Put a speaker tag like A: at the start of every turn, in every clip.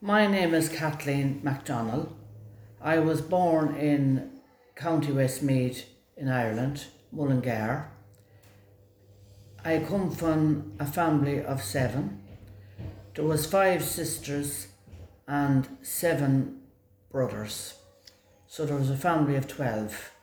A: My name is Kathleen MacDonald. I was born in County Westmeath in Ireland, Mullingar. I come from a family of 7. There was 5 sisters and 7 brothers. So there was a family of 12.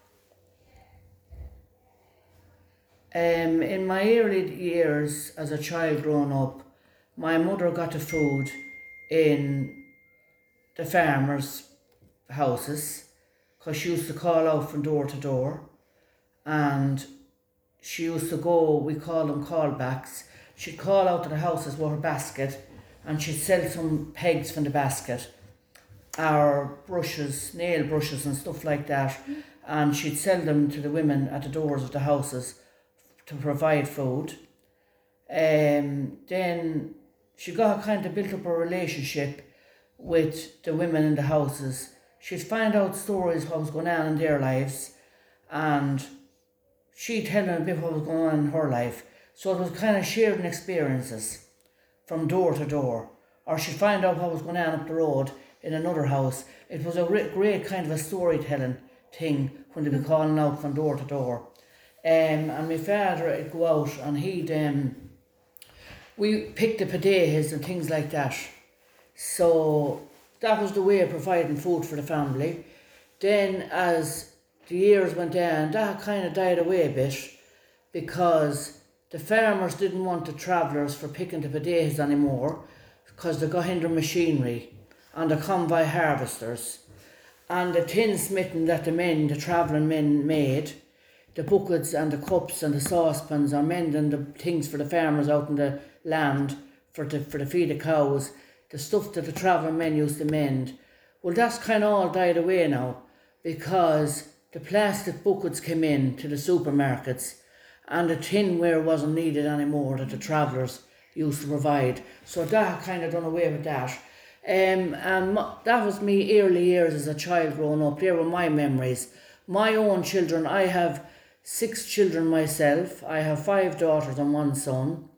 A: In my early years as a child growing up, my mother got the food in the farmers' houses because she used to call out from door to door, and she used to go, we call them callbacks. She'd call out to the houses with her basket and she'd sell some pegs from the basket, or brushes, nail brushes and stuff like that, and she'd sell them to the women at the doors of the houses to provide food. Then she got kind of built up a relationship with the women in the houses. She'd find out stories what was going on in their lives, and she'd tell them a bit what was going on in her life. So it was kind of sharing experiences from door to door. Or she'd find out what was going on up the road in another house. It was a great kind of a storytelling thing when they'd be calling out from door to door. And my father would go out and we picked the potatoes and things like that. So that was the way of providing food for the family. Then as the years went on, that kind of died away a bit because the farmers didn't want the travellers for picking the potatoes anymore because they got in their machinery and the convoy harvesters and the tinsmithing that the travelling men made, the buckets and the cups and the saucepans are mending the things for the farmers out in the land for the feed of cows, the stuff that the travelling men used to mend. Well, that's kind of all died away now because the plastic buckets came in to the supermarkets and the tinware wasn't needed anymore that the travellers used to provide. So that kind of done away with that. And that was me early years as a child growing up. They were my memories. My own children, I have 6 children myself. I have 5 daughters and 1 son.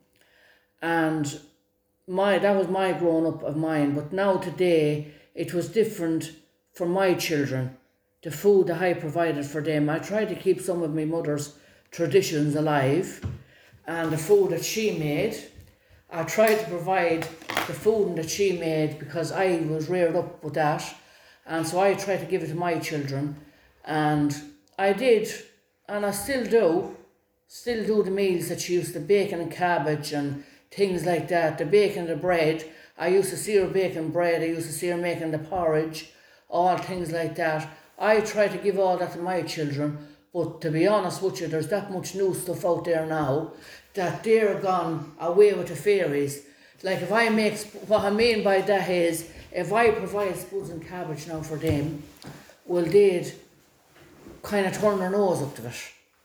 A: And that was my growing up of mine. But now today, it was different for my children. The food that I provided for them, I tried to keep some of my mother's traditions alive, and the food that she made, I tried to provide the food that she made because I was reared up with that, and so I tried to give it to my children, and I did, and I still do the meals that she used to, bacon and cabbage and things like that, the bacon and the bread. I used to see her baking bread, I used to see her making the porridge, all things like that. I try to give all that to my children, but to be honest with you, there's that much new stuff out there now that they're gone away with the fairies. Like what I mean by that is, if I provide spuds and cabbage now for them, well, they'd kind of turn their nose up to it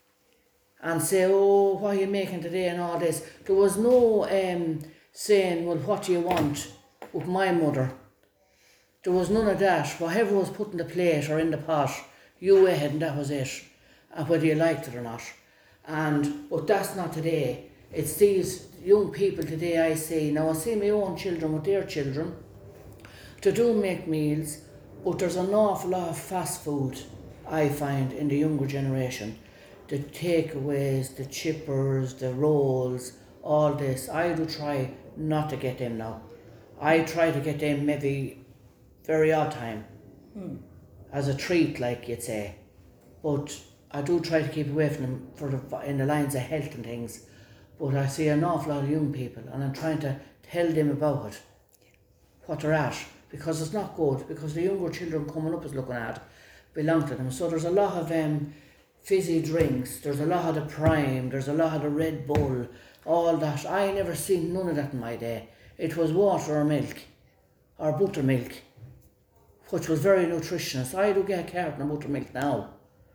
A: and say, oh, what are you making today and all this. There was no saying, well, what do you want with my mother. There was none of that. Whatever was put in the plate or in the pot, you ate and that was it, whether you liked it or not. But that's not today. It's these young people today I see. Now I see my own children with their children. They do make meals, but there's an awful lot of fast food, I find, in the younger generation. The takeaways, the chippers, the rolls, all this. I do try not to get them now. I try to get them maybe very odd time, as a treat, like you'd say. But I do try to keep away from them in the lines of health and things. But I see an awful lot of young people, and I'm trying to tell them about it, what they're at, because it's not good, because the younger children coming up is looking at belong to them. So there's a lot of fizzy drinks, there's a lot of the Prime, there's a lot of the Red Bull, all that. I never seen none of that in my day. It was water or milk, or buttermilk, which was very nutritious. I do get a carton of buttermilk now,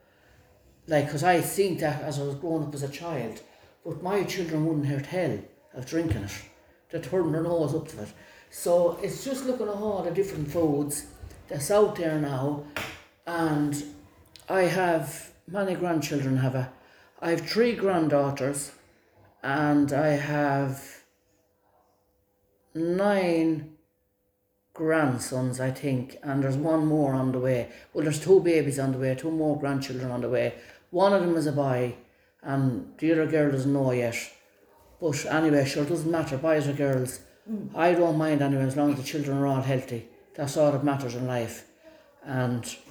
A: because I seen that as I was growing up as a child. But my children wouldn't hear tell of drinking it. They turned their nose up to it. So it's just looking at all the different foods that's out there now. And I have many grandchildren. I have 3 granddaughters, and I have 9 grandsons, I think, and there's one more on the way. Well, there's 2 babies on the way, 2 more grandchildren on the way. One of them is a boy, and the other girl doesn't know yet. But anyway, sure, it doesn't matter, boys or girls. I don't mind anyway, as long as the children are all healthy. That's all that matters in life. And